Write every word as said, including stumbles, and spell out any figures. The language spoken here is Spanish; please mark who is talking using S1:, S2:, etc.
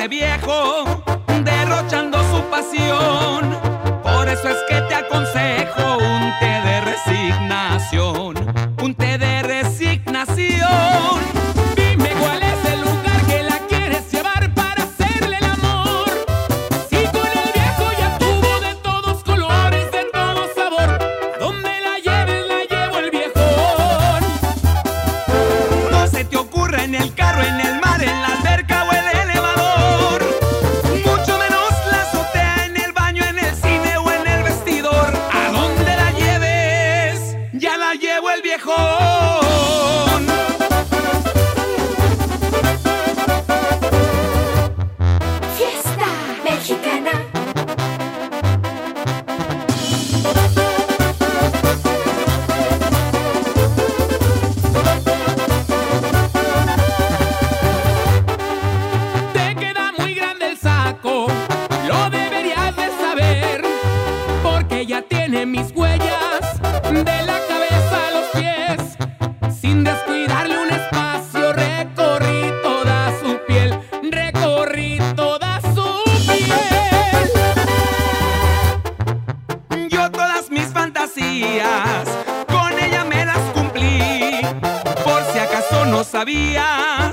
S1: este viejo derrochando su pasión. Por eso es que te aconsejo un té de resignación, un té de resignación.
S2: Dime cuál es el lugar que la quieres llevar para hacerle el amor. Si con el viejo ya tuvo de todos colores, de todo sabor, a donde la lleves la llevo el viejón.
S1: No se te ocurra en el carro, en el mar, en la alberca o el elevador, mucho menos la azotea, en el baño, en el cine o en el vestidor. A donde la lleves, ya la llevo el viejón.
S3: Fiesta mexicana.
S2: Te queda muy grande el saco, lo deberías de saber, porque ya tiene mis huellas de la cabeza a los pies. Sin descuidarle un espacio, recorrí toda su piel, recorrí toda su piel.
S1: Yo todas mis fantasías con ella me las cumplí. Por si acaso no sabías,